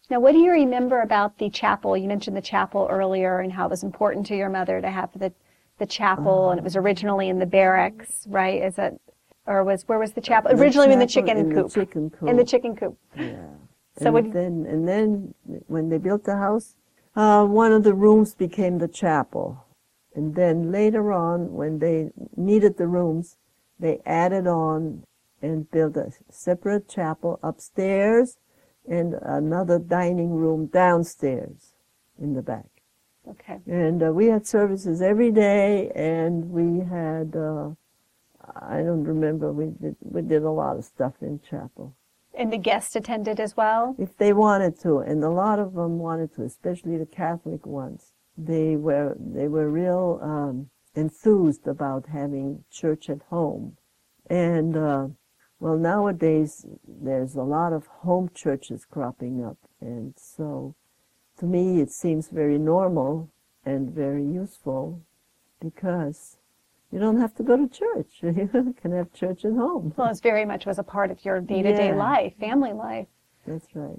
Now, what do you remember about the chapel? You mentioned the chapel earlier and how it was important to your mother to have the chapel, and it was originally in the barracks, right? Is that, or where was the chapel? Originally in the chicken coop. The chicken coop. In the chicken coop. Yeah. So and then when they built the house, one of the rooms became the chapel. And then later on, when they needed the rooms, they added on and built a separate chapel upstairs and another dining room downstairs in the back. Okay. And we had services every day, and we had, I don't remember, we did a lot of stuff in chapel. And the guests attended as well? If they wanted to, and a lot of them wanted to, especially the Catholic ones. They were real enthused about having church at home. And, well, nowadays there's a lot of home churches cropping up, and so to me it seems very normal and very useful because you don't have to go to church. You can have church at home. Well, it very much was a part of your day-to-day life, family life. That's right.